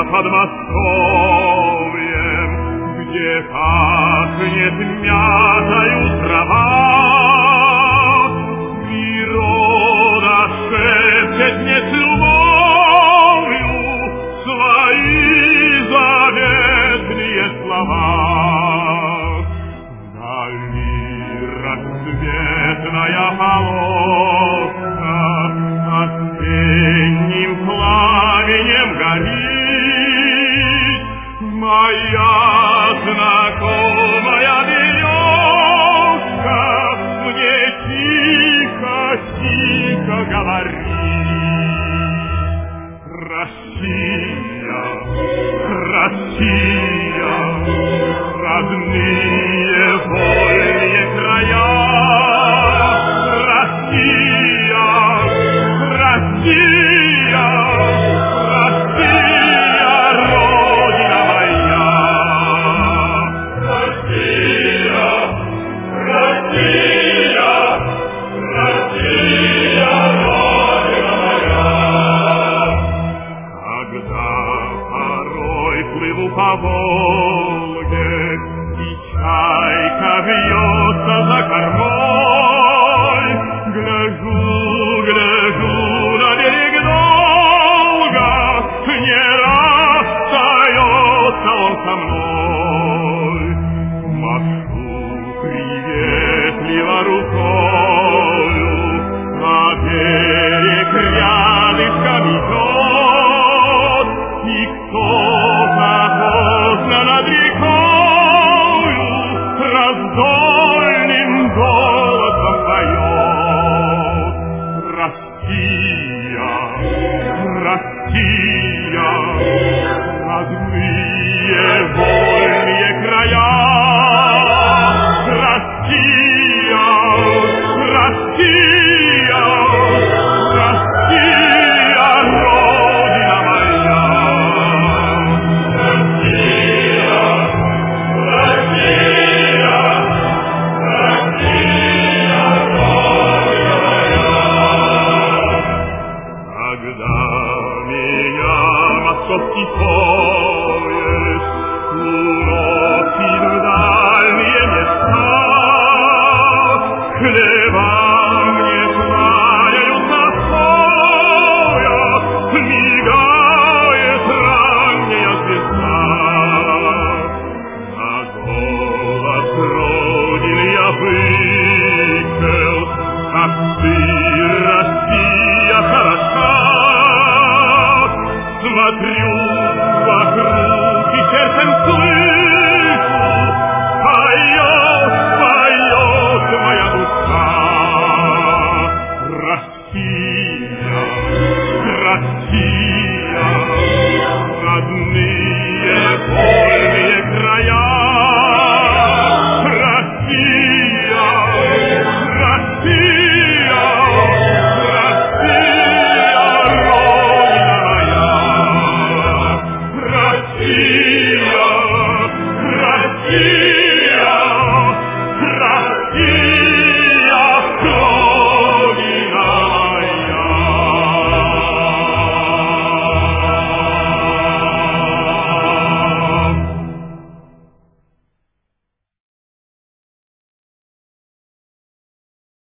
Подмосковьем, где пахнет мятою трава. Природа шепчет мне целую свои заветные слова. Вдали расцветная полоска осенним пламенем горит. Моя знакомая березка мне тихо-тихо говорит: Россия, Россия, родные вольные края, Россия, Россия, Россия, Родина моя. Россия, Россия, Россия, Родина моя. Когда порой плыву по Волге, и чайка вьется за кормой, гляжу на берег долго, не расстается он со мной. Машу приветливо рукою, а берег рядышком идет, и кто-то поздно над рекою раздольным голосом поет: Россия, Россия, родные вольные края, Россия, Россия, Россия, Родина моя. Россия, Россия, Россия, Родина моя. Когда меня московский поезд уносит в дальние места, хлеба мне кланяются стоя, мигает ранняя звезда. На голос Родины я выкрыл: ах ты, Россия, хороша. Смотрю вокруг и сердцем слышу